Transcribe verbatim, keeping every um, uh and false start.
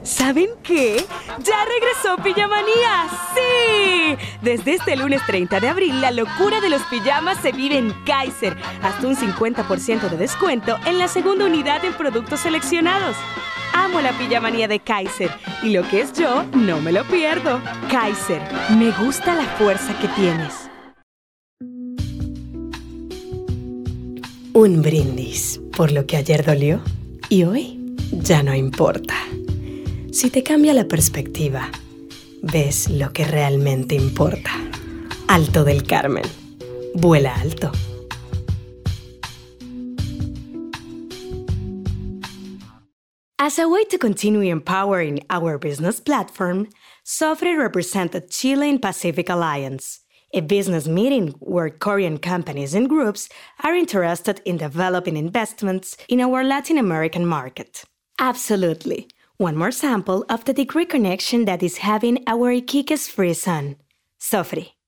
¿Saben qué? ¡Ya regresó Pijamanía! ¡Sí! Desde este lunes treinta de abril, la locura de los pijamas se vive en Kaiser. Hasta un cincuenta por ciento de descuento en la segunda unidad en productos seleccionados. Amo la Pijamanía de Kaiser. Y lo que es yo, no me lo pierdo. Kaiser, me gusta la fuerza que tienes. Un brindis por lo que ayer dolió y hoy ya no importa. Si te cambia la perspectiva, ves lo que realmente importa. Alto del Carmen. Vuela alto. As a way to continue empowering our business platform, Sofre represented Chile in Pacific Alliance, a business meeting where Korean companies and groups are interested in developing investments in our Latin American market. Absolutely. One more sample of the degree connection that is having our Iquique's free son, Sofre.